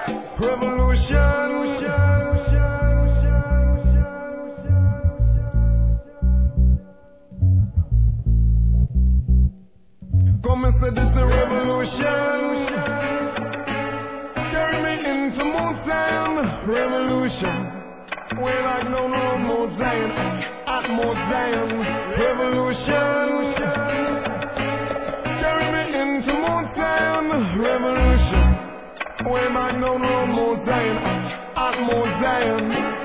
Revolution. Come and say this a revolution. Carry me into Mount Zion. Revolution. We're like no Mount Zion. At Mount Zion. Revolution. Carry me into Mount Zion. Revolution. We're like no Mount Zion. At Mount Zion.